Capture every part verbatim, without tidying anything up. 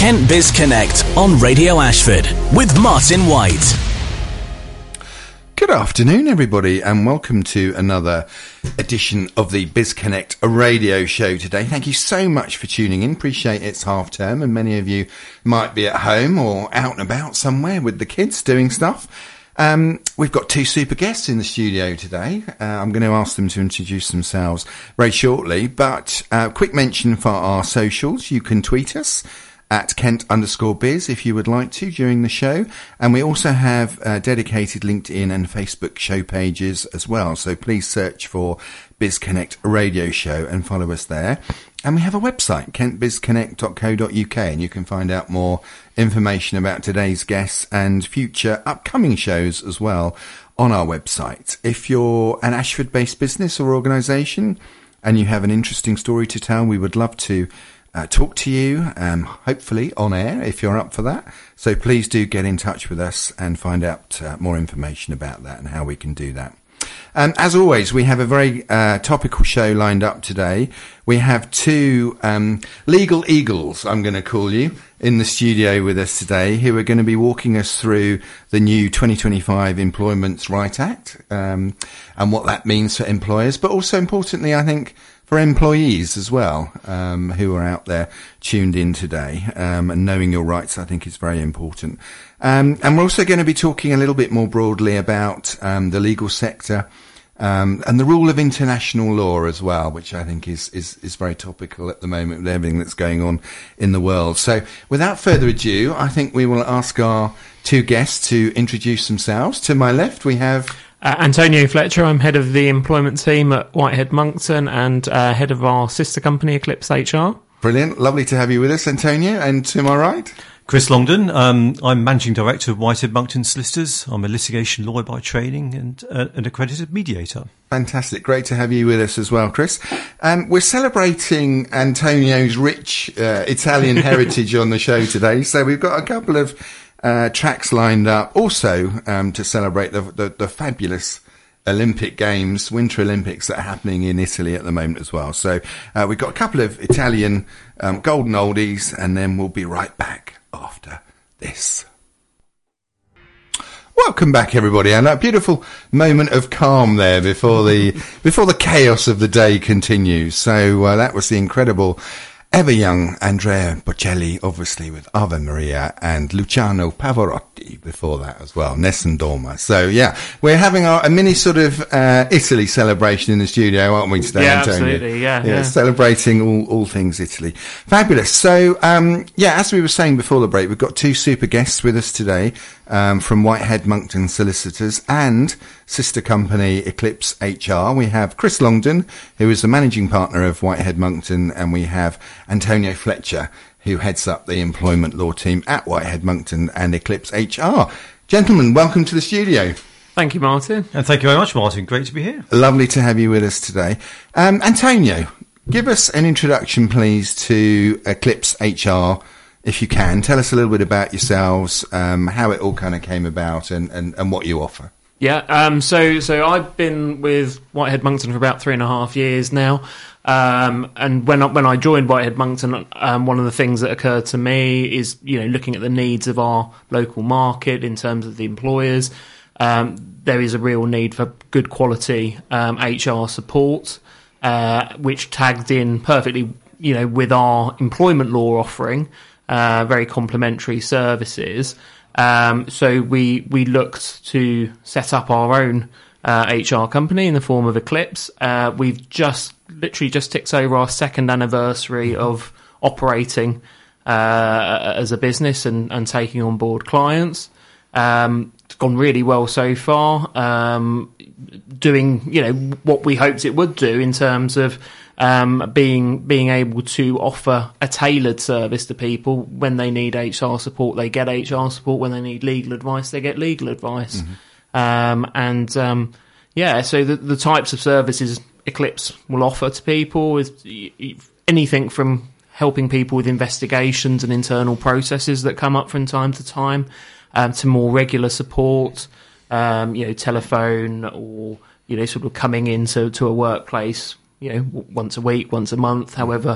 Kent Biz Connect on Radio Ashford with Martin White. Good afternoon, everybody, and welcome to another edition of the Biz Connect radio show today. Thank you so much for tuning in. Appreciate it's half term, and many of you might be at home or out and about somewhere with the kids doing stuff. Um, we've got two super guests in the studio today. Uh, I'm going to ask them to introduce themselves very shortly, but uh, quick mention for our socials. You can tweet us at Kent underscore biz if you would like to during the show. And we also have uh, dedicated LinkedIn and Facebook show pages as well. So please search for Biz Connect Radio Show and follow us there. And we have a website, kent biz connect dot co dot uk, and you can find out more information about today's guests and future upcoming shows as well on our website. If you're an Ashford-based business or organisation and you have an interesting story to tell, we would love to uh, talk to you, um, hopefully on air if you're up for that. So please do get in touch with us and find out uh, more information about that and how we can do that. Um, as always, we have a very uh, topical show lined up today. We have two um, legal eagles, I'm going to call you, in the studio with us today, who are going to be walking us through the new twenty twenty-five Employment Rights Act um, and what that means for employers, but also importantly, I think, for employees as well, um, who are out there tuned in today. Um, and knowing your rights, I think, is very important. Um, and we're also going to be talking a little bit more broadly about um, the legal sector um, and the rule of international law as well, which I think is, is, is very topical at the moment with everything that's going on in the world. So without further ado, I think we will ask our two guests to introduce themselves. To my left, we have Uh, Antonio Fletcher. I'm head of the employment team at Whitehead Monkton and uh, head of our sister company, Eclipse H R. Brilliant. Lovely to have you with us, Antonio. And to my right, Chris Longdon. Um, I'm Managing Director of Whitehead Monkton Solicitors. I'm a litigation lawyer by training and uh, an accredited mediator. Fantastic. Great to have you with us as well, Chris. Um, we're celebrating Antonio's rich uh, Italian heritage on the show today. So we've got a couple of Uh, tracks lined up also um, to celebrate the, the, the fabulous Olympic Games, Winter Olympics that are happening in Italy at the moment as well. So uh, we've got a couple of Italian um, golden oldies, and then we'll be right back after this. Welcome back, everybody, and a beautiful moment of calm there before the before the chaos of the day continues. So uh, that was the incredible ever young Andrea Bocelli, obviously, with Ave Maria, and Luciano Pavarotti before that as well, Nessun Dorma. So, yeah, we're having our, a mini sort of uh, Italy celebration in the studio, aren't we today, yeah, Antonio? Absolutely, yeah, yeah. yeah. Celebrating all, all things Italy. Fabulous. So, um, yeah, as we were saying before the break, we've got two super guests with us today um, from Whitehead Monkton Solicitors and sister company Eclipse H R. We have Chris Longdon, who is the managing partner of Whitehead Monkton, and we have Antonio Fletcher, who heads up the employment law team at Whitehead Monkton and Eclipse H R. Gentlemen, welcome to the studio. Thank you, Martin. And thank you very much, Martin. Great to be here. Lovely to have you with us today. Um, Antonio, give us an introduction, please, to Eclipse H R, if you can. Tell us a little bit about yourselves, um, how it all kind of came about, and, and, and what you offer. Yeah, um, so so I've been with Whitehead Monkton for about three and a half years now, um, and when I, when I joined Whitehead Monkton, um, one of the things that occurred to me is, you know, looking at the needs of our local market in terms of the employers. Um, there is a real need for good quality um, H R support, uh, which tagged in perfectly, you know, with our employment law offering, uh, very complementary services. Um, so we, we looked to set up our own, uh, H R company in the form of Eclipse. Uh, we've just, literally just ticked over our second anniversary of operating, uh, as a business and, and taking on board clients. Um, it's gone really well so far, um, doing, you know, what we hoped it would do in terms of, Um, being being able to offer a tailored service to people. When they need H R support, they get H R support. When they need legal advice, they get legal advice. Mm-hmm. Um, and um, yeah, so the, the types of services Eclipse will offer to people is anything from helping people with investigations and internal processes that come up from time to time, um, to more regular support, um, you know, telephone or, you know, sort of coming into to a workplace, you know, once a week, once a month, however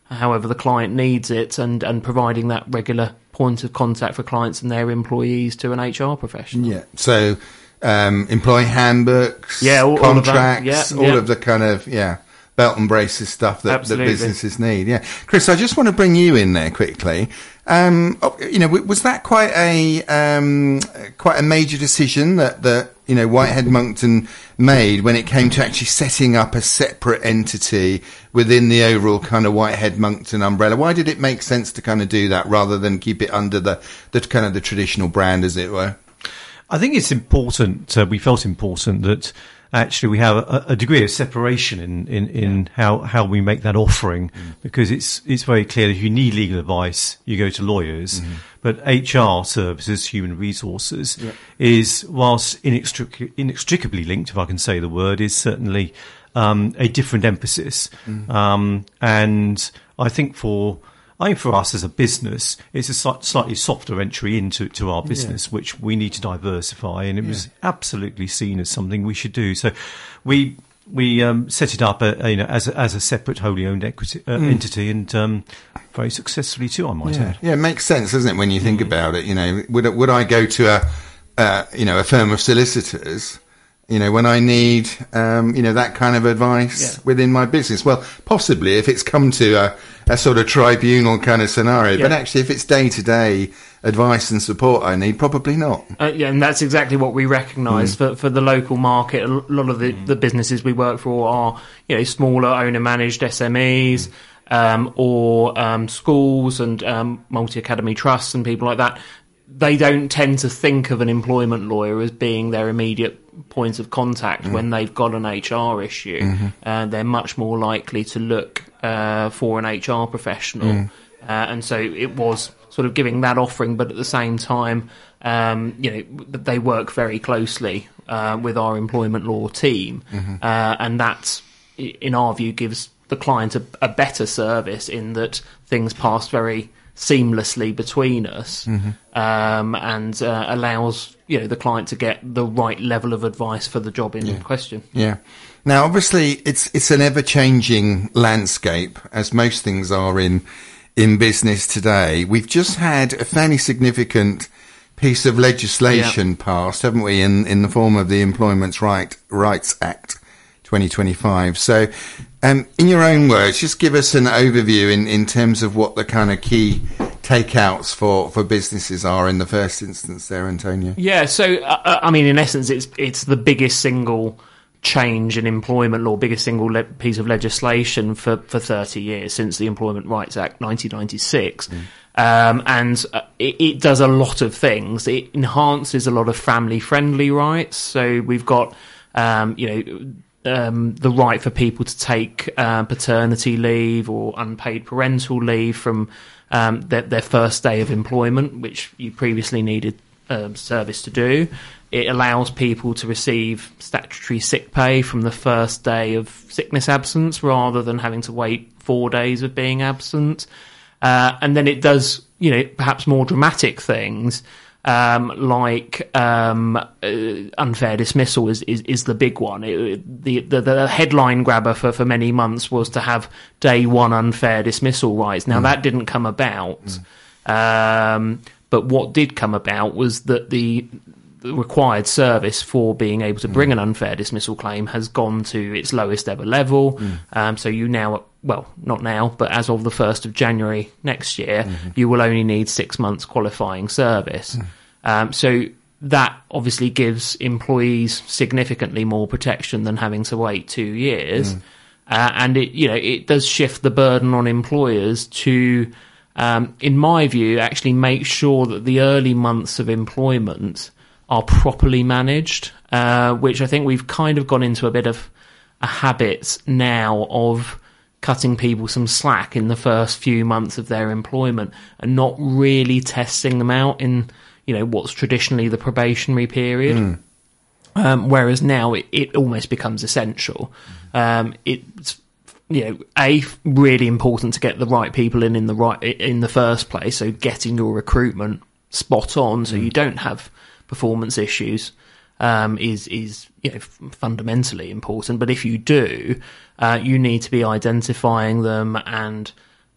however the client needs it, and, and providing that regular point of contact for clients and their employees to an H R professional. Yeah. So, um, employee handbooks, yeah, all, contracts, all, all of, yeah, all yeah. of the kind of, yeah, belt and braces stuff that, that Absolutely. businesses need. Yeah. Chris, I just want to bring you in there quickly. Um, you know, was that quite a, um, quite a major decision that, that, you know, Whitehead Monkton made when it came to actually setting up a separate entity within the overall kind of Whitehead Monkton umbrella? Why did it make sense to kind of do that rather than keep it under the, the kind of the traditional brand, as it were? I think it's important, uh, we felt important that actually we have a, a degree of separation in, in, in yeah. how, how we make that offering, mm. because it's, it's very clear that if you need legal advice, you go to lawyers. Mm-hmm. But H R services, human resources, yeah. is, whilst inextric- inextricably linked, if I can say the word, is certainly um, a different emphasis. Mm. Um, and I think for I think for us as a business, it's a slightly softer entry into to our business, yeah. which we need to diversify, and it yeah. was absolutely seen as something we should do. So we we um, set it up, a, a, you know, as a, as a separate, wholly owned equity, uh, mm. entity, and um, very successfully too, I might yeah. add. Yeah, it makes sense, doesn't it, when you think mm. about it? You know, would would I go to a uh, you know a firm of solicitors? You know, when I need, um, you know, that kind of advice yeah. within my business. Well, possibly if it's come to a, a sort of tribunal kind of scenario. Yeah. But actually, if it's day-to-day advice and support I need, probably not. Uh, yeah, and that's exactly what we recognise. Mm. For for the local market, a lot of the, mm. the businesses we work for are, you know, smaller owner-managed S M Es, mm. um, or um, schools and um, multi-academy trusts and people like that. They don't tend to think of an employment lawyer as being their immediate point of contact mm. when they've got an H R issue. Mm-hmm. Uh, they're much more likely to look uh, for an H R professional. Mm. Uh, and so it was sort of giving that offering, but at the same time, um, you know, they work very closely uh, with our employment law team. Mm-hmm. Uh, and that, in our view, gives the client a, a better service in that things pass very seamlessly between us, mm-hmm. um, and uh, allows, you know, the client to get the right level of advice for the job in yeah. question. Yeah. Now, obviously, it's it's an ever-changing landscape, as most things are in in business today. We've just had a fairly significant piece of legislation yeah. passed, haven't we, in in the form of the Employment Right Rights Act twenty twenty-five. So, um, in your own words, just give us an overview in, in terms of what the kind of key takeouts for, for businesses are in the first instance there, Antonio. Yeah, so, uh, I mean, in essence, it's it's the biggest single change in employment law, biggest single le- piece of legislation for, for thirty years, since the Employment Rights Act nineteen ninety-six. Mm. Um, and uh, it, it does a lot of things. It enhances a lot of family-friendly rights. So we've got, um, you know, Um, the right for people to take uh, paternity leave or unpaid parental leave from um, their, their first day of employment, which you previously needed uh, service to do. It allows people to receive statutory sick pay from the first day of sickness absence rather than having to wait four days of being absent. Uh, and then it does, you know, perhaps more dramatic things. Um, like um, uh, unfair dismissal is, is, is the big one. It, the, the the headline grabber for, for many months was to have day one unfair dismissal rights. Now mm. that didn't come about, mm. um, but what did come about was that the, the required service for being able to bring mm. an unfair dismissal claim has gone to its lowest ever level. Mm. Um, so you now, well, not now, but as of the first of January next year, mm-hmm. you will only need six months qualifying service. Mm. Um, so that obviously gives employees significantly more protection than having to wait two years. Mm. Uh, and it, you know, it does shift the burden on employers to, um, in my view, actually make sure that the early months of employment are properly managed, uh, which I think we've kind of gone into a bit of a habit now of cutting people some slack in the first few months of their employment and not really testing them out in, you know, what's traditionally the probationary period. Mm. Um, whereas now it, it almost becomes essential. Um, it's, you know, A, really important to get the right people in in the right in the first place. So getting your recruitment spot on, so mm. you don't have performance issues, um, is is you know f- fundamentally important. But if you do, uh, you need to be identifying them and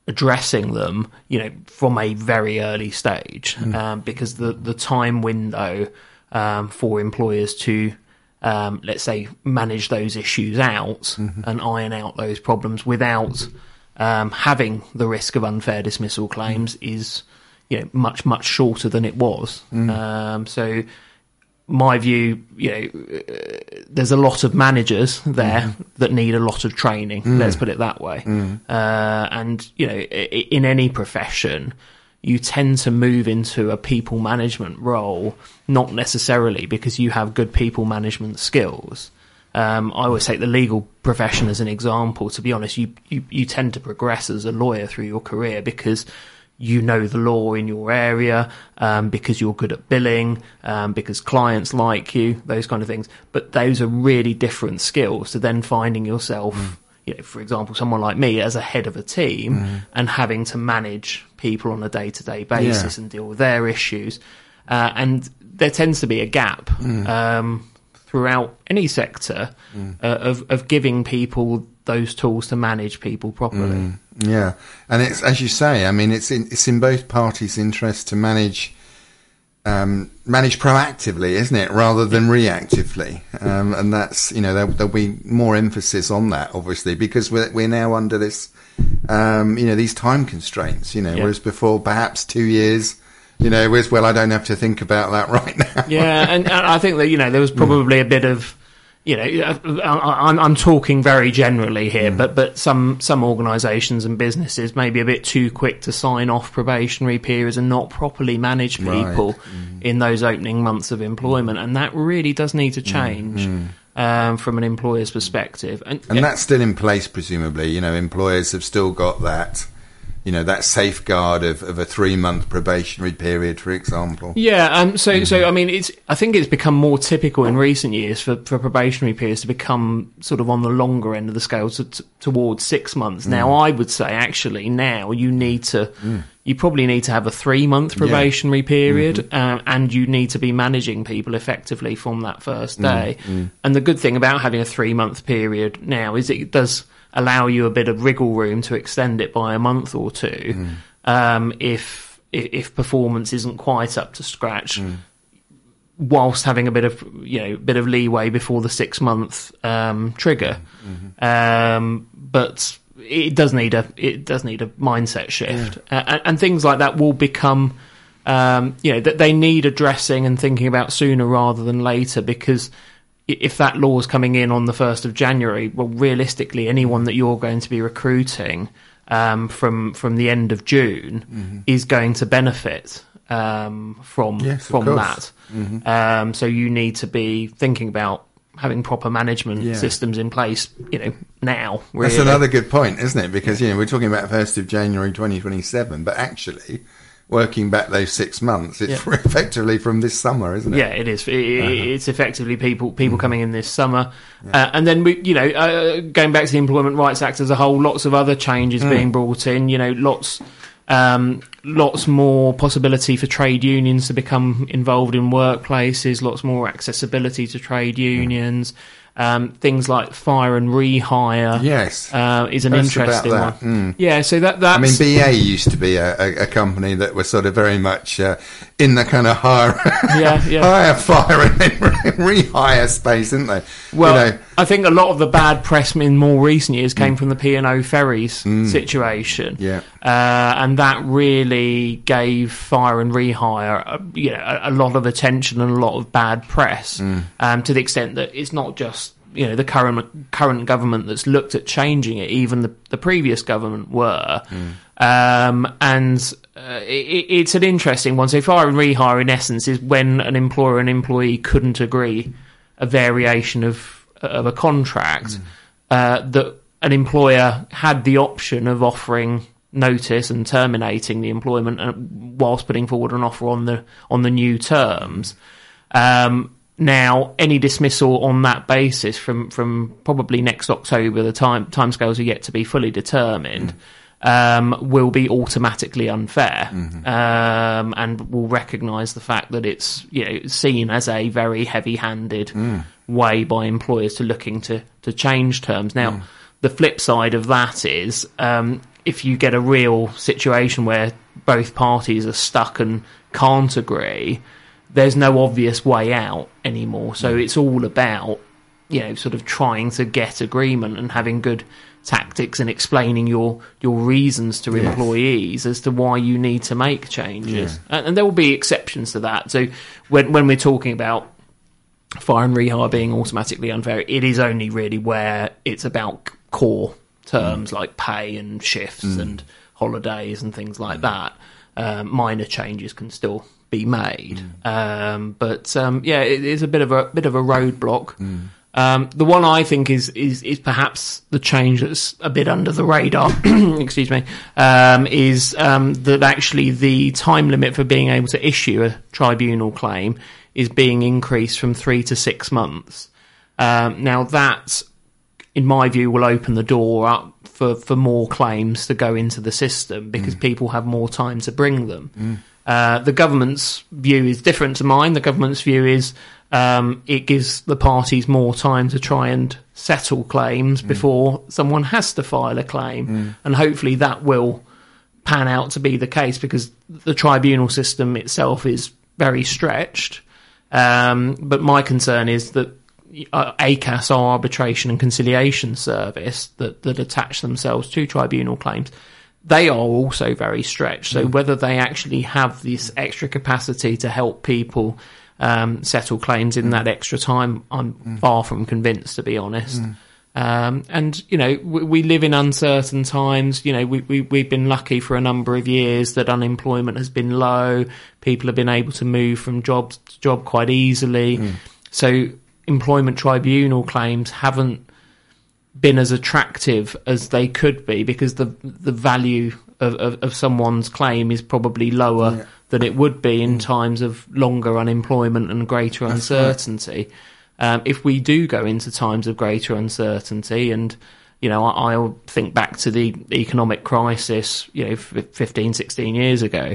addressing them, you know, from a very early stage, mm. um, because the the time window um, for employers to um, let's say manage those issues out mm-hmm. and iron out those problems without um, having the risk of unfair dismissal claims mm. is, you know, much much shorter than it was. Mm. Um, so. My view, you know, uh, there's a lot of managers there mm. that need a lot of training. Mm. Let's put it that way. Mm. Uh, and you know, I- in any profession, you tend to move into a people management role, not necessarily because you have good people management skills. Um, I always take the legal profession as an example. To be honest, you, you you tend to progress as a lawyer through your career because you know the law in your area, um, because you're good at billing, um, because clients like you, those kind of things. But those are really different skills to then finding yourself, mm. you know, for example, someone like me as a head of a team mm. and having to manage people on a day-to-day basis yeah. and deal with their issues. Uh, and there tends to be a gap mm. um, throughout any sector mm. uh, of, of giving people those tools to manage people properly. Mm. Yeah, and it's as you say. I mean, it's in it's in both parties' interest to manage um, manage proactively, isn't it, rather than reactively? Um, and that's you know there, there'll be more emphasis on that, obviously, because we're we're now under this um, you know these time constraints. You know, yeah. whereas before perhaps two years. You know, whereas well, I don't have to think about that right now. Yeah, and, and I think that you know there was probably mm. a bit of. You know, I'm, I'm talking very generally here, mm. but but some some organisations and businesses may be a bit too quick to sign off probationary periods and not properly manage people right. mm. in those opening months of employment, and that really does need to change mm. um, from an employer's perspective. And, and that's still in place, presumably. You know, employers have still got that. You know, that safeguard of, of a three-month probationary period, for example. Yeah, um, so, mm-hmm. so I mean, it's. I think it's become more typical in recent years for, for probationary periods to become sort of on the longer end of the scale to, to, towards six months. Mm. Now, I would say, actually, now you need to... Mm. You probably need to have a three-month probationary yeah. period, mm-hmm. um, and you need to be managing people effectively from that first day. Mm-hmm. And the good thing about having a three-month period now is it does... allow you a bit of wriggle room to extend it by a month or two mm. um, if if performance isn't quite up to scratch, mm. whilst having a bit of you know bit of leeway before the six month um, trigger. Mm-hmm. Um, but it does need a it does need a mindset shift, yeah. uh, and, and things like that will become um, you know that they need addressing and thinking about sooner rather than later, because if that law is coming in on the first of January, well, realistically, anyone that you're going to be recruiting um, from from the end of June mm-hmm. is going to benefit um, from yes, from that. Mm-hmm. Um, so you need to be thinking about having proper management yeah. systems in place, you know, now. Really. That's another good point, isn't it? Because you know we're talking about first of January twenty twenty-seven, but actually. Working back those six months, it's yeah. effectively from this summer, isn't it? Yeah, it is. It, uh-huh. It's effectively people people mm. coming in this summer, yeah. uh, and then we, you know, uh, going back to the Employment Rights Act as a whole, lots of other changes mm. being brought in. You know, lots, um, lots more possibility for trade unions to become involved in workplaces. Lots more accessibility to trade unions. Mm. Um, things like fire and rehire, yes, uh, is an That's interesting one. Mm. Yeah, so that that's... I mean, B A used to be a, a, a company that was sort of very much uh, in the kind of hire, yeah, yeah. hire, fire, and rehire space, didn't they? Well, you know, I think a lot of the bad press in more recent years came mm. from the P and O ferries mm. situation, yeah, uh, and that really gave fire and rehire, uh, you know, a, a lot of attention and a lot of bad press, mm. um, to the extent that it's not just. You know, the current current government that's looked at changing it. Even the, the previous government were, mm. um, and uh, it, it's an interesting one. So, fire and rehire, in essence, is when an employer and employee couldn't agree a variation of of a contract, mm. uh, that an employer had the option of offering notice and terminating the employment uh, whilst putting forward an offer on the on the new terms. Um, Now, any dismissal on that basis from, from probably next October, the time timescales are yet to be fully determined, mm. um, will be automatically unfair, mm-hmm. um, and will recognise the fact that it's you know seen as a very heavy-handed mm. way by employers to looking to, to change terms. Now, mm. the flip side of that is um, if you get a real situation where both parties are stuck and can't agree, there's no obvious way out anymore. So it's all about, you know, sort of trying to get agreement and having good tactics and explaining your your reasons to yes. employees as to why you need to make changes. Yeah. And, and there will be exceptions to that. So when when we're talking about fire and rehire being automatically unfair, it is only really where it's about core terms mm. like pay and shifts mm. and holidays and things like mm. that. Um, minor changes can still be made, mm. um, but um, yeah, it is a bit of a bit of a roadblock. Mm. Um, the one I think is, is is perhaps the change that's a bit under the radar. excuse me, um, is um, that actually the time limit for being able to issue a tribunal claim is being increased from three to six months. Um, now that, in my view, will open the door up for, for more claims to go into the system because mm. people have more time to bring them. Mm. Uh, the government's view is different to mine. The government's view is um, it gives the parties more time to try and settle claims mm. before someone has to file a claim. Mm. And hopefully that will pan out to be the case because the tribunal system itself is very stretched. Um, but my concern is that Uh, A C A S, our arbitration and conciliation service that, that attach themselves to tribunal claims, they are also very stretched. So mm. whether they actually have this extra capacity to help people um, settle claims in mm. that extra time, I'm mm. far from convinced, to be honest. Mm. Um, and, you know, we, we live in uncertain times. You know, we, we, we've been lucky for a number of years that unemployment has been low. People have been able to move from job to job quite easily. Mm. So employment tribunal claims haven't been as attractive as they could be because the the value of, of, of someone's claim is probably lower yeah. than it would be in mm. times of longer unemployment and greater That's uncertainty. Right. Um, if we do go into times of greater uncertainty, and you know, I, I'll think back to the economic crisis, you know, fifteen, sixteen years ago,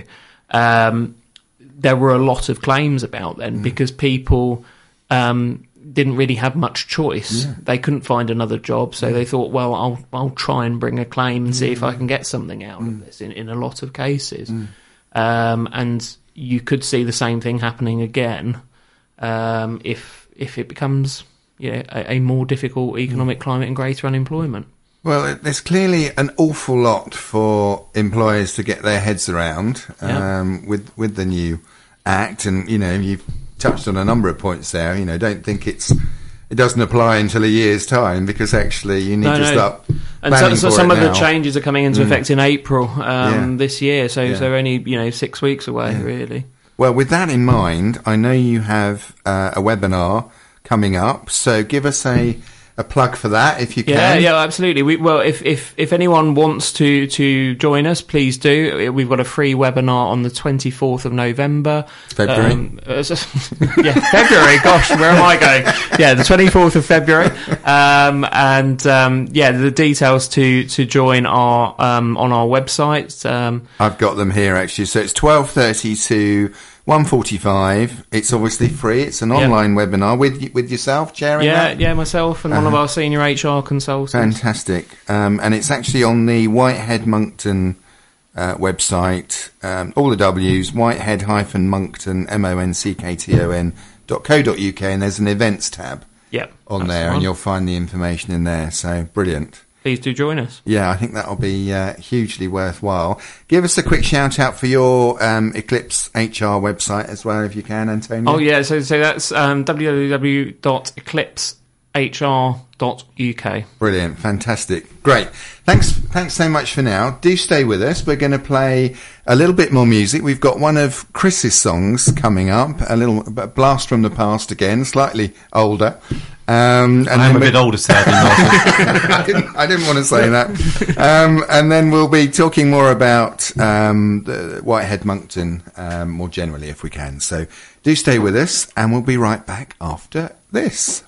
um, there were a lot of claims about then mm. because people um, didn't really have much choice. Yeah. They couldn't find another job, so yeah. they thought, well, I'll I'll try and bring a claim and see mm. if I can get something out mm. of this in, in a lot of cases. Mm. Um, and you could see the same thing happening again um, if if it becomes you know, a, a more difficult economic mm. climate and greater unemployment. Well, there's clearly an awful lot for employers to get their heads around um, yeah. with with the new Act, and you know you've touched on a number of points there. You know, don't think it's it doesn't apply until a year's time because actually you need no, to no. start. And so, so some of now. the changes are coming into mm. effect in April um, yeah. this year, so yeah. so only you know six weeks away, yeah. really. Well, with that in mind, I know you have uh, a webinar coming up, so give us a. A plug for that, if you can. Yeah, yeah, absolutely. We, well, if, if, if anyone wants to, to join us, please do. We've got a free webinar on the twenty-fourth of November. February. Um, uh, yeah, February. Gosh, where am I going? Yeah, the twenty-fourth of February. Um, and um, yeah, the details to, to join are um, on our website. Um, I've got them here actually. So it's twelve thirty to one forty-five. It's obviously free. It's an online yep. webinar with with yourself chairing yeah, that? Yeah, myself and uh-huh. one of our senior H R consultants. Fantastic. Um, and it's actually on the Whitehead Moncton uh, website. Um, all the W's, Whitehead-Moncton, M O N C K T O N dot co dot U K, and there's an events tab yep, on there, and you'll find the information in there. So brilliant. Please do join us. Yeah, I think that'll be uh, hugely worthwhile. Give us a quick shout out for your um, Eclipse H R website as well, if you can, Antonio. Oh yeah, so so that's um, w w w dot eclipse h r dot u k. Brilliant, fantastic, great. Thanks, thanks so much for now. Do stay with us. We're going to play a little bit more music. We've got one of Chris's songs coming up, a little a blast from the past again, slightly older. Um, and I'm a bit older, sadly. I, didn't, I didn't want to say that. Um, and then we'll be talking more about um, the Whitehead Moncton um, more generally, if we can. So do stay with us, and we'll be right back after this.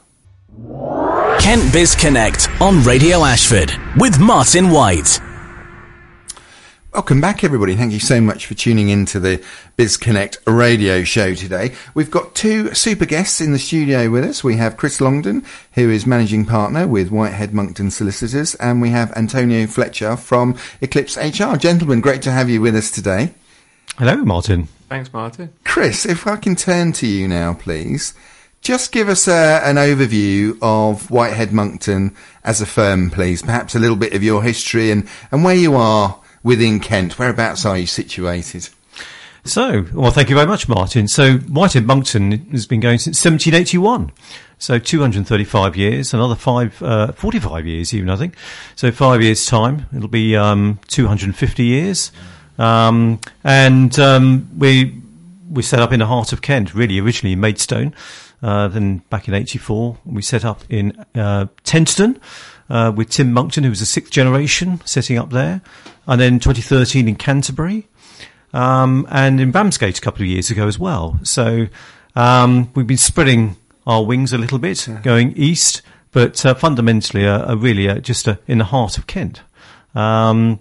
Kent Biz Connect on Radio Ashford with Martin White. Welcome back, everybody. Thank you so much for tuning in to the BizConnect radio show today. We've got two super guests in the studio with us. We have Chris Longden, who is managing partner with Whitehead Monckton Solicitors, and we have Antonio Fletcher from Eclipse H R. Gentlemen, great to have you with us today. Hello, Martin. Thanks, Martin. Chris, if I can turn to you now, please. Just give us a, an overview of Whitehead Monckton as a firm, please. Perhaps a little bit of your history and, and where you are within Kent. Whereabouts are you situated? So, well, thank you very much, Martin. So, Whitehead Monckton has been going since seventeen eighty-one. So, two hundred thirty-five years, another five, uh, forty-five years even, I think. So, five years' time, it'll be um, two hundred fifty years. Um, and um, we we set up in the heart of Kent, really, originally in Maidstone. Uh, then back in eighty-four, we set up in uh, Tenterden uh, with Tim Monckton, who was the sixth generation, setting up there. And then twenty thirteen in Canterbury, um, and in Ramsgate a couple of years ago as well. So um, we've been spreading our wings a little bit, yeah. going east, but uh, fundamentally are, are really uh, just uh, in the heart of Kent. Um,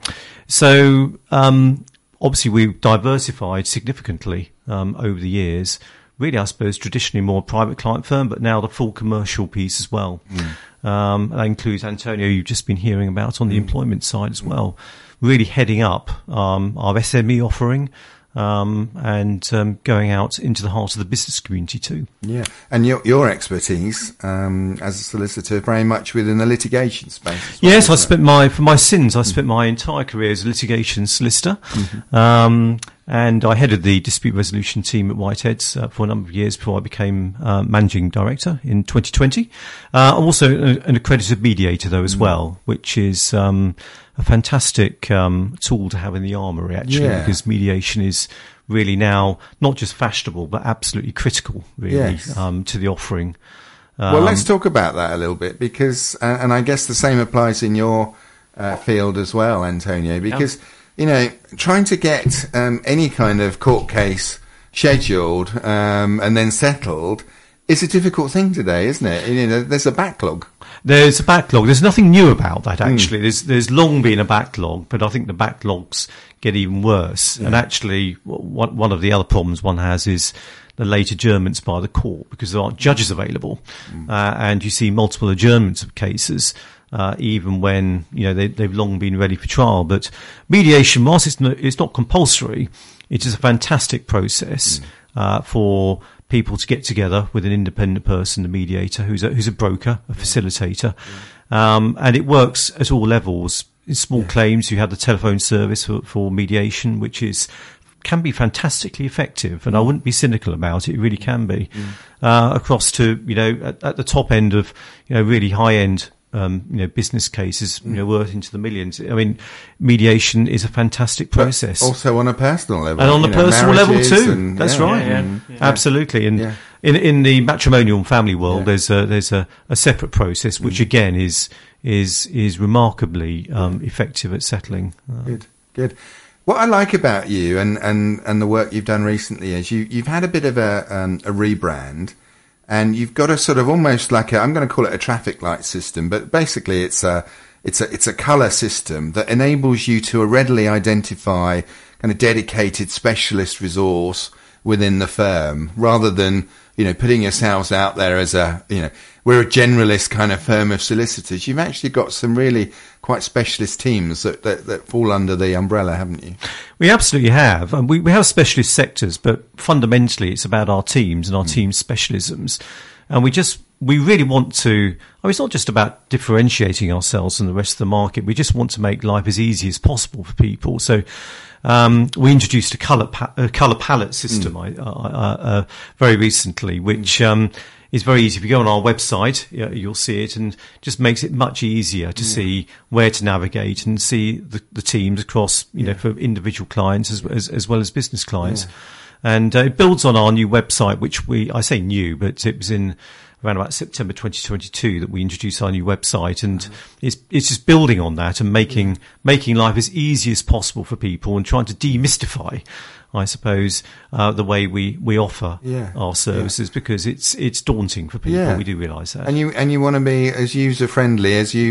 so um, obviously we've diversified significantly um, over the years. Really, I suppose, traditionally more private client firm, but now the full commercial piece as well. Mm. Um, that includes Antonio, you've just been hearing about on the mm. employment side as well. Really heading up um, our S M E offering um, and um, going out into the heart of the business community too. Yeah, and your your expertise um, as a solicitor very much within the litigation space. Well, yes, I spent my for my sins. I spent mm. my entire career as a litigation solicitor. Mm-hmm. Um, And I headed the dispute resolution team at Whiteheads uh, for a number of years before I became uh, managing director in twenty twenty. Uh, I'm also an accredited mediator, though, as mm. well, which is um, a fantastic um, tool to have in the armoury, actually, yeah. because mediation is really now not just fashionable, but absolutely critical, really, yes. um, to the offering. Um, well, let's talk about that a little bit, because, uh, and I guess the same applies in your uh, field as well, Antonio, because... Yeah. You know, trying to get um, any kind of court case scheduled um, and then settled is a difficult thing today, isn't it? You know, there's a backlog. There's a backlog. There's nothing new about that, actually. Mm. There's there's long been a backlog, but I think the backlogs get even worse. Yeah. And actually, one one of the other problems one has is the late adjournments by the court, because there aren't judges available, mm. uh, and you see multiple adjournments of cases. Uh, even when, you know, they, they've long been ready for trial. But mediation, whilst it's not, it's not compulsory, it is a fantastic process, mm. uh, for people to get together with an independent person, the mediator, who's a, who's a broker, a facilitator. Yeah. Um, and it works at all levels. In small yeah. claims, you have the telephone service for, for mediation, which is, can be fantastically effective, and I wouldn't be cynical about it. It really can be. Mm. Uh, across to, you know, at, at the top end of, you know, really high end Um, you know, business cases, you know, worth into the millions. I mean, mediation is a fantastic process. But also on a personal level. And on the personal know, level too. And, That's yeah, right. Yeah, yeah, yeah. Absolutely. And yeah. in, in the matrimonial and family world, yeah. there's a, there's a, a separate process, which mm. again is, is, is remarkably, um, effective at settling. Uh, good, good. What I like about you and, and, and the work you've done recently is you, you've had a bit of a, um, a rebrand. And you've got a sort of almost like a, I'm going to call it a traffic light system, but basically it's a, it's a, it's a colour system that enables you to readily identify kind of dedicated specialist resource within the firm, rather than, you know, putting yourselves out there as a, you know, we're a generalist kind of firm of solicitors. You've actually got some really quite specialist teams that, that, that fall under the umbrella, haven't you? We absolutely have. And we, we have specialist sectors, but fundamentally it's about our teams and our mm. team specialisms. And we just, we really want to, I mean, it's not just about differentiating ourselves from the rest of the market. We just want to make life as easy as possible for people. So, um, we introduced a colour, pa- a colour palette system, mm. I, uh, uh, very recently, which, um, is very easy. If you go on our website, you'll see it, and just makes it much easier to yeah. see where to navigate and see the, the teams across, you yeah. know, for individual clients as, as, as well as business clients. Yeah. And uh, it builds on our new website, which we, I say new, but it was in around about September twenty twenty-two that we introduced our new website, and mm-hmm. it's it's just building on that and making yeah. making life as easy as possible for people and trying to demystify, I suppose, uh, the way we, we offer yeah. our services, yeah. because it's it's daunting for people. Yeah. We do realise that. And you and you want to be as user friendly as you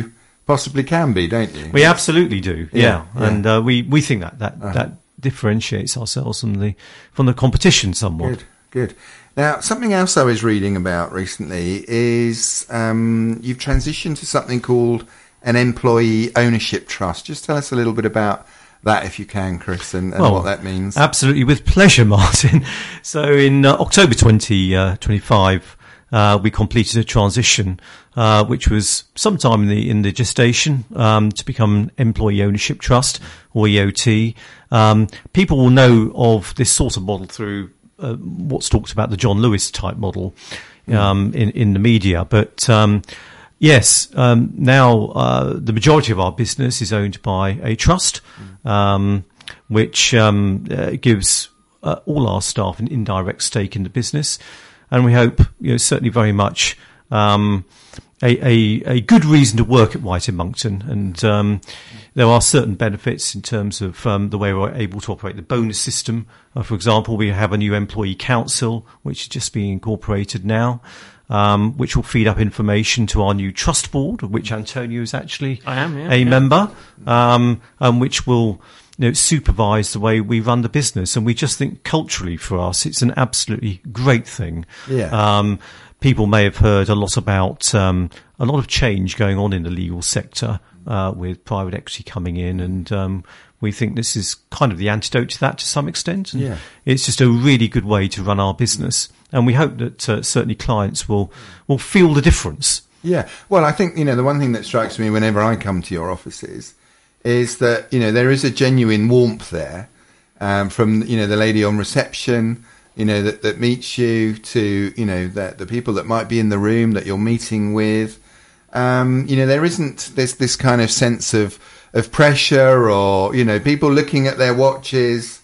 possibly can be, don't you? We absolutely do. Yeah, Yeah, yeah. and uh, we we think that that Uh-huh. that differentiates ourselves from the from the competition somewhat. Good, good. Now, something else I was reading about recently is um, you've transitioned to something called an employee ownership trust. Just tell us a little bit about that, if you can, Chris, and, and Well, what that means. Absolutely, with pleasure, Martin. So in uh, October twenty twenty-five, uh, we completed a transition, uh, which was sometime in the in the gestation, um, to become an employee ownership trust, or E O T. Um, people will know of this sort of model through uh, what's talked about the John Lewis type model um, in in the media, but um, yes, um, now uh, the majority of our business is owned by a trust, um, which um, uh, gives uh, all our staff an indirect stake in the business, and we hope, you know, certainly very much um, a, a, a good reason to work at Whitehead Monkton, and um, there are certain benefits in terms of um, the way we're able to operate the bonus system. Uh, for example, we have a new employee council, which is just being incorporated now. Um, which will feed up information to our new trust board, of which Antonio is actually I am, yeah, a yeah. member, um, and which will, you know, supervise the way we run the business. And we just think culturally for us, it's an absolutely great thing. Yeah. Um, people may have heard a lot about um, a lot of change going on in the legal sector uh, with private equity coming in, and um, we think this is kind of the antidote to that to some extent. And Yeah. it's just a really good way to run our business. And we hope that uh, certainly clients will, will feel the difference. Yeah. Well, I think, you know, the one thing that strikes me whenever I come to your offices is that, you know, there is a genuine warmth there, um, from, you know, the lady on reception, you know, that, that meets you, to, you know, the, the people that might be in the room that you're meeting with. Um, you know, there isn't this, this kind of sense of, of pressure, or, you know, people looking at their watches,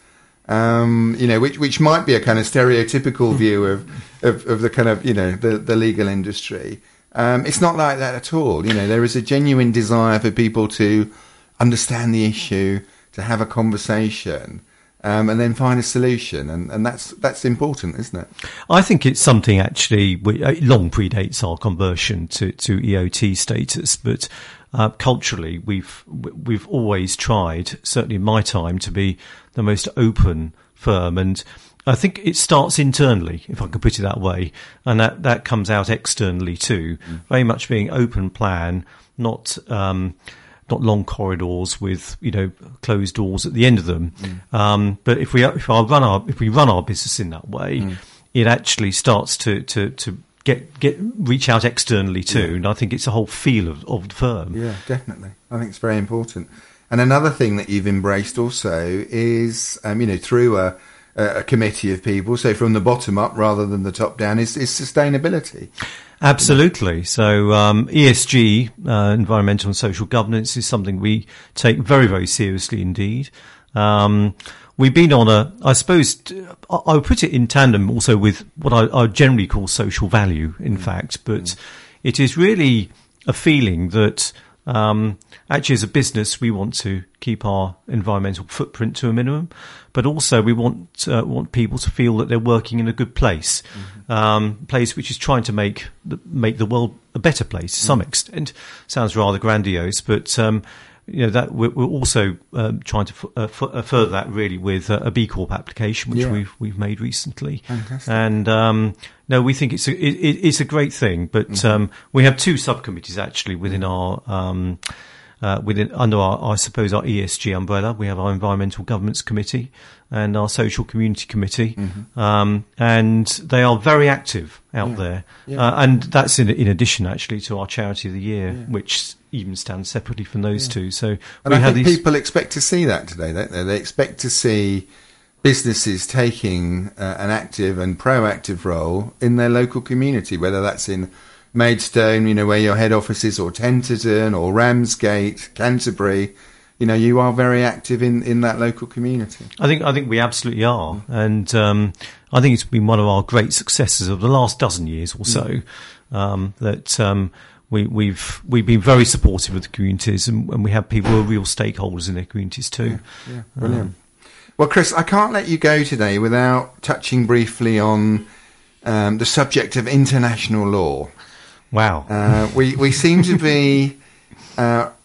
um, you know, which, which might be a kind of stereotypical view of, of, of the kind of, you know, the, the legal industry. Um, it's not like that at all. You know, there is a genuine desire for people to understand the issue, to have a conversation, um, and then find a solution. And, and that's, that's important, isn't it? I think it's something actually, we, it long predates our conversion to, to E O T status, but uh, culturally we've, we've always tried, certainly in my time, to be the most open firm. And I think it starts internally, if I can put it that way, and that, that comes out externally too. Mm. Very much being open plan, not um, not long corridors with, you know, closed doors at the end of them. Mm. Um, but if we if I run our if we run our business in that way, mm. it actually starts to to to get get reach out externally too. Yeah. And I think it's a whole feel of, of the firm. Yeah, definitely. I think it's very important. And another thing that you've embraced also is, um, you know, through a, a committee of people, so from the bottom up rather than the top down, is, is sustainability. Absolutely. So um, E S G, uh, environmental and social governance, is something we take very, very seriously indeed. Um, we've been on a, I suppose, I, I would put it in tandem also with what I, I generally call social value, in mm. fact, but mm. it is really a feeling that Um, actually, as a business, we want to keep our environmental footprint to a minimum, but also we want uh, want people to feel that they're working in a good place, mm-hmm. um, place which is trying to make the, make the world a better place to mm-hmm. some extent. Sounds rather grandiose, but um, you know that we're, we're also um, trying to f- uh, f- uh, further that really with uh, a B Corp application, which yeah. we've we've made recently. Fantastic. And um, no, we think it's a it, it's a great thing. But mm-hmm. um, we have two subcommittees actually within our um, uh, within under our I suppose our E S G umbrella. We have our Environmental Governance Committee and our Social Community Committee, mm-hmm. um, and they are very active out yeah. there. Yeah. Uh, and that's in in addition actually to our Charity of the Year, yeah. which even stands separately from those yeah. two. So and we I have think these. people expect to see that today, don't they? They expect to see businesses taking uh, an active and proactive role in their local community, whether that's in Maidstone, you know, where your head office is, or Tenterden, or Ramsgate, Canterbury. You know, you are very active in, in that local community. I think I think we absolutely are, and um, I think it's been one of our great successes of the last dozen years or so. Mm. Um, that um, we, we've we've been very supportive of the communities, and, and we have people who are real stakeholders in their communities too. Yeah, yeah, brilliant. Um, well, Chris, I can't let you go today without touching briefly on um, the subject of international law. Wow. Uh, we we seem to be uh,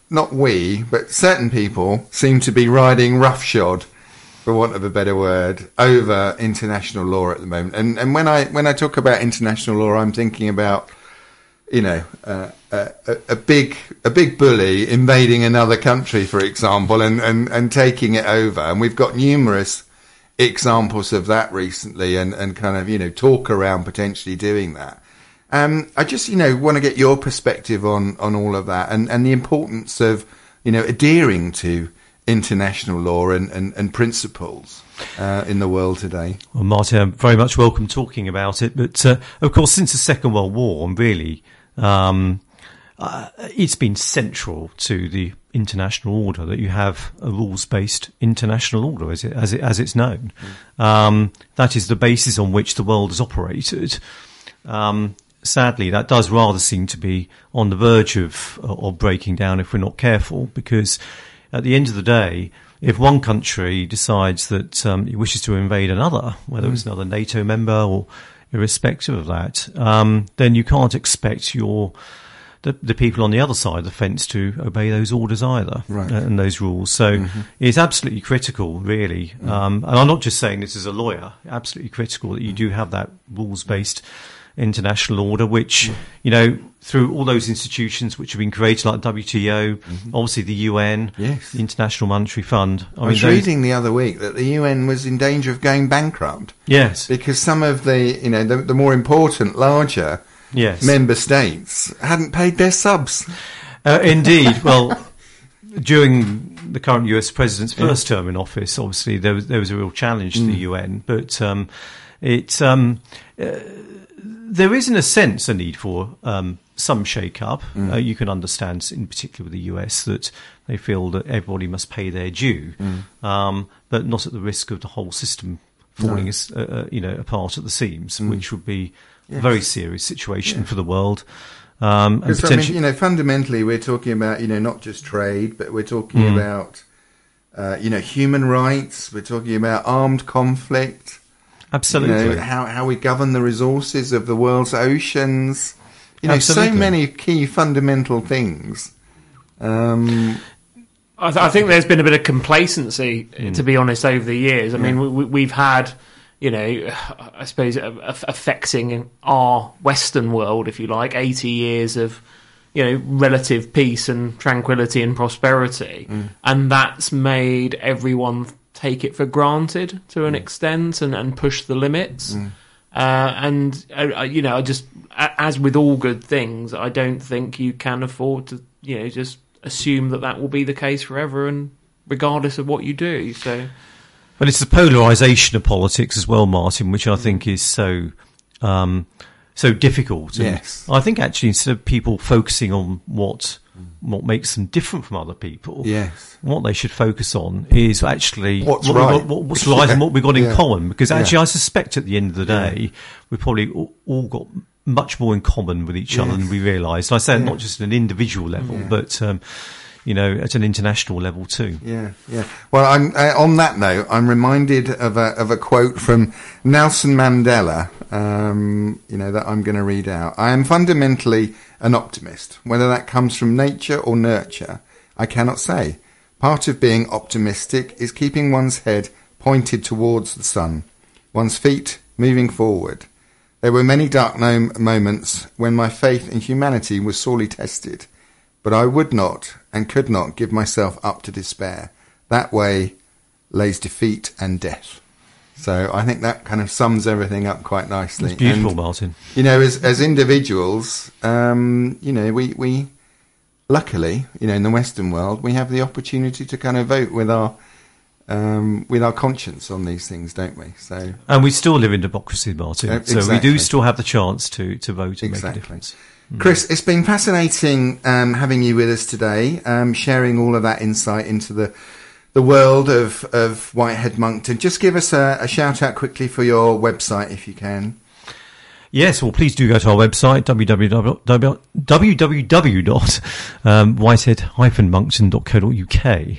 not we, but certain people seem to be riding roughshod, for want of a better word, over international law at the moment. And and when I when I talk about international law, I'm thinking about, you know, uh, a, a big a big bully invading another country, for example, and, and, and taking it over. And we've got numerous examples of that recently, and, and kind of, you know, talk around potentially doing that. Um, I just, you know, want to get your perspective on, on all of that, and, and the importance of, you know, adhering to international law and, and, and principles uh, in the world today. Well, Martin, I'm very much welcome talking about it. But, uh, of course, since the Second World War, really, um, uh, it's been central to the international order that you have a rules-based international order, as it, as it, as it's known. Mm. Um, that is the basis on which the world has operated. Um, sadly, that does rather seem to be on the verge of, of breaking down if we're not careful, because at the end of the day, if one country decides that um, it wishes to invade another, whether mm. it's another NATO member or irrespective of that, um, then you can't expect your the, the people on the other side of the fence to obey those orders either, right. uh, and those rules. So mm-hmm. it's absolutely critical, really. Mm. Um, and I'm not just saying this as a lawyer, absolutely critical that you do have that rules-based international order, which, you know, through all those institutions which have been created, like W T O, mm-hmm. obviously the U N, yes. the International Monetary Fund. I, I mean, was those... reading the other week that the U N was in danger of going bankrupt. Yes. Because some of the, you know, the, the more important, larger yes. member states hadn't paid their subs. Uh, indeed. Well, during the current U S president's first yeah. term in office, obviously there was, there was a real challenge mm. to the U N, but um, it... Um, uh, There is, in a sense, a need for um, some shake-up. Mm. Uh, you can understand, in particular with the U S, that they feel that everybody must pay their due, mm. um, but not at the risk of the whole system falling, no. as, uh, you know, apart at the seams, mm. which would be yes. a very serious situation yeah. for the world. Um, and I mean, you know, fundamentally, we're talking about, you know, not just trade, but we're talking mm. about, uh, you know, human rights. We're talking about armed conflict. Absolutely. You know, how, how we govern the resources of the world's oceans. You know, Absolutely. so many key fundamental things. Um, I, th- I think there's been a bit of complacency, mm. to be honest, over the years. I yeah. mean, we, we've had, you know, I suppose, affecting our Western world, if you like, eighty years of, you know, relative peace and tranquility and prosperity. Mm. And that's made everyone take it for granted to an mm. extent, and, and push the limits. Mm. Uh, and, uh, you know, I just, as with all good things, I don't think you can afford to, you know, just assume that that will be the case forever, and regardless of what you do. So, but it's the polarisation of politics as well, Martin, which I think is so um, so difficult. And yes. I think actually, instead of people focusing on what what makes them different from other people, yes. what they should focus on is actually what's what, right, what, what, what's right, yeah. and what we've got in yeah. common. Because actually, yeah. I suspect at the end of the day, yeah. we've probably all, all got much more in common with each yes. other than we realise. I say yeah. not just at an individual level, yeah. but um, you know, at an international level too. Yeah, yeah. Well, I'm, uh, on that note, I'm reminded of a of a quote from Nelson Mandela. Um, you know, that I'm going to read out. I am fundamentally an optimist. Whether that comes from nature or nurture, I cannot say. Part of being optimistic is keeping one's head pointed towards the sun, one's feet moving forward. There were many dark no- moments when my faith in humanity was sorely tested, but I would not and could not give myself up to despair. That way lays defeat and death. So I think that kind of sums everything up quite nicely. It's beautiful, and, Martin. You know, as as individuals, um, you know, we, we luckily, you know, in the Western world, we have the opportunity to kind of vote with our um, with our conscience on these things, don't we? So, and we still live in democracy, Martin. Uh, exactly. So we do still have the chance to to vote and exactly. make a difference. Chris, it's been fascinating um, having you with us today, um, sharing all of that insight into the the world of, of Whitehead Monkton. Just give us a, a shout out quickly for your website, if you can. Yes, well, please do go to our website, w w w dot whitehead dash monkton dot co dot u k.